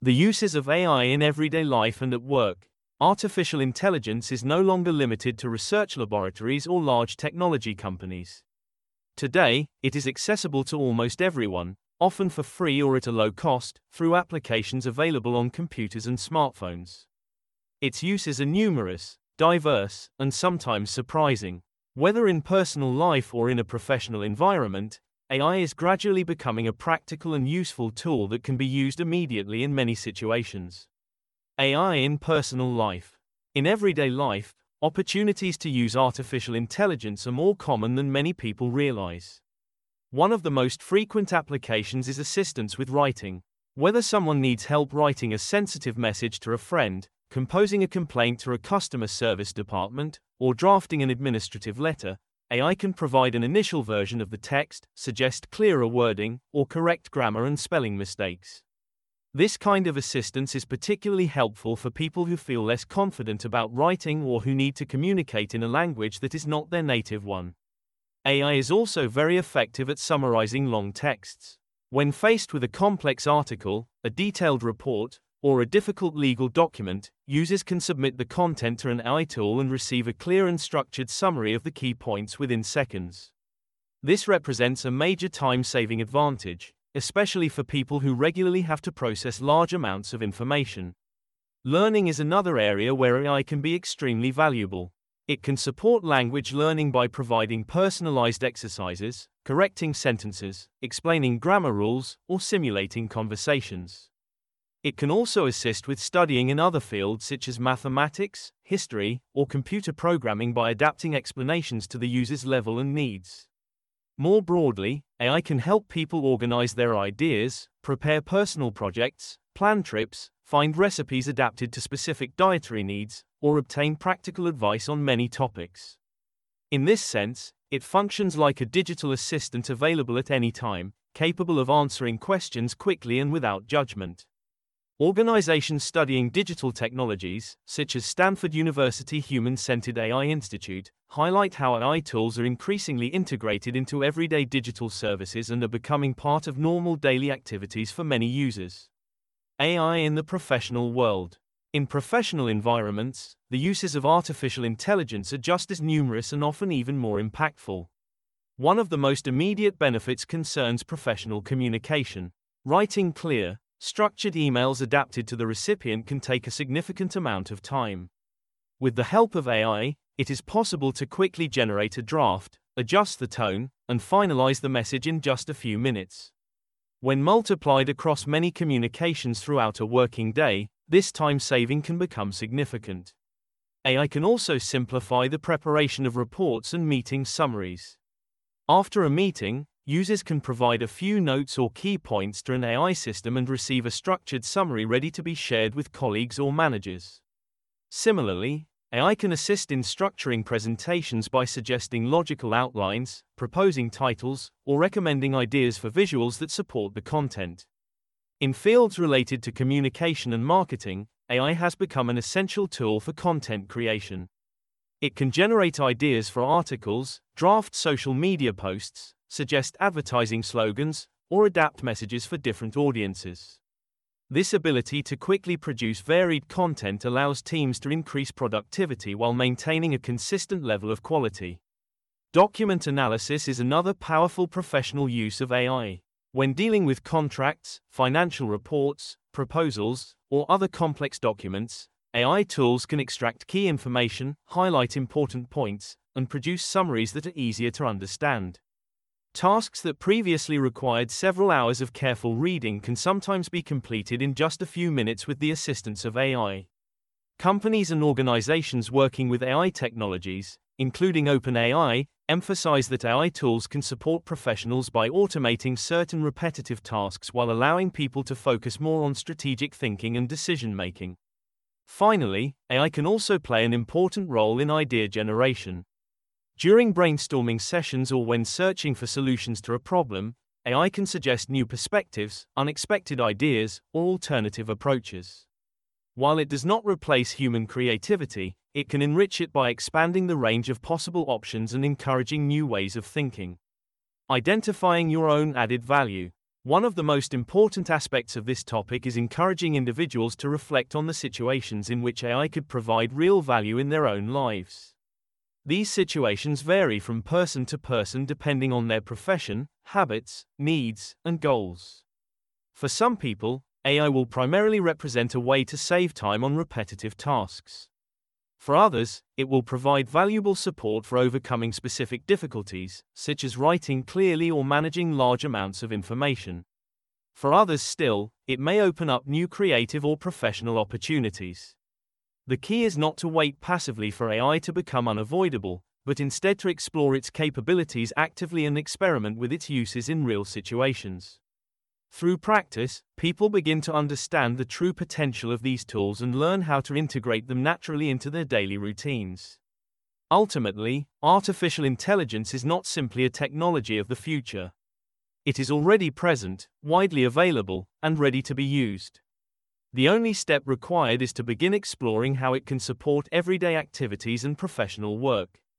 The uses of AI in everyday life and at work. Artificial intelligence is no longer limited to research laboratories or large technology companies. Today, it is accessible to almost everyone, often for free or at a low cost, through applications available on computers and smartphones. Its uses are numerous, diverse, and sometimes surprising. Whether in personal life or in a professional environment, AI is gradually becoming a practical and useful tool that can be used immediately in many situations. AI in personal life. In everyday life, opportunities to use artificial intelligence are more common than many people realize. One of the most frequent applications is assistance with writing. Whether someone needs help writing a sensitive message to a friend, composing a complaint to a customer service department, or drafting an administrative letter, AI can provide an initial version of the text, suggest clearer wording, or correct grammar and spelling mistakes. This kind of assistance is particularly helpful for people who feel less confident about writing or who need to communicate in a language that is not their native one. AI is also very effective at summarizing long texts. When faced with a complex article, a detailed report, or a difficult legal document, users can submit the content to an AI tool and receive a clear and structured summary of the key points within seconds. This represents a major time-saving advantage, especially for people who regularly have to process large amounts of information. Learning is another area where AI can be extremely valuable. It can support language learning by providing personalized exercises, correcting sentences, explaining grammar rules, or simulating conversations. It can also assist with studying in other fields such as mathematics, history, or computer programming by adapting explanations to the user's level and needs. More broadly, AI can help people organize their ideas, prepare personal projects, plan trips, find recipes adapted to specific dietary needs, or obtain practical advice on many topics. In this sense, it functions like a digital assistant available at any time, capable of answering questions quickly and without judgment. Organizations studying digital technologies, such as Stanford University Human-Centered AI Institute, highlight how AI tools are increasingly integrated into everyday digital services and are becoming part of normal daily activities for many users. AI in the professional world. In professional environments, the uses of artificial intelligence are just as numerous and often even more impactful. One of the most immediate benefits concerns professional communication. Writing clear, structured emails adapted to the recipient can take a significant amount of time. With the help of AI, it is possible to quickly generate a draft, adjust the tone, and finalize the message in just a few minutes. When multiplied across many communications throughout a working day, this time saving can become significant. AI can also simplify the preparation of reports and meeting summaries. After a meeting, users can provide a few notes or key points to an AI system and receive a structured summary ready to be shared with colleagues or managers. Similarly, AI can assist in structuring presentations by suggesting logical outlines, proposing titles, or recommending ideas for visuals that support the content. In fields related to communication and marketing, AI has become an essential tool for content creation. It can generate ideas for articles, draft social media posts, suggest advertising slogans, or adapt messages for different audiences. This ability to quickly produce varied content allows teams to increase productivity while maintaining a consistent level of quality. Document analysis is another powerful professional use of AI. When dealing with contracts, financial reports, proposals, or other complex documents, AI tools can extract key information, highlight important points, and produce summaries that are easier to understand. Tasks that previously required several hours of careful reading can sometimes be completed in just a few minutes with the assistance of AI. Companies and organizations working with AI technologies, including OpenAI, emphasize that AI tools can support professionals by automating certain repetitive tasks while allowing people to focus more on strategic thinking and decision-making. Finally, AI can also play an important role in idea generation. During brainstorming sessions or when searching for solutions to a problem, AI can suggest new perspectives, unexpected ideas, or alternative approaches. While it does not replace human creativity, it can enrich it by expanding the range of possible options and encouraging new ways of thinking. Identifying your own added value. One of the most important aspects of this topic is encouraging individuals to reflect on the situations in which AI could provide real value in their own lives. These situations vary from person to person depending on their profession, habits, needs, and goals. For some people, AI will primarily represent a way to save time on repetitive tasks. For others, it will provide valuable support for overcoming specific difficulties, such as writing clearly or managing large amounts of information. For others still, it may open up new creative or professional opportunities. The key is not to wait passively for AI to become unavoidable, but instead to explore its capabilities actively and experiment with its uses in real situations. Through practice, people begin to understand the true potential of these tools and learn how to integrate them naturally into their daily routines. Ultimately, artificial intelligence is not simply a technology of the future. It is already present, widely available, and ready to be used. The only step required is to begin exploring how it can support everyday activities and professional work.